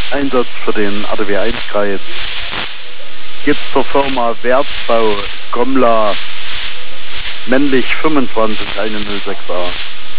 Einsatz für den ADW 1-Kreis. Geht zur Firma Wertsbau Gomla, männlich 25, eine 06a.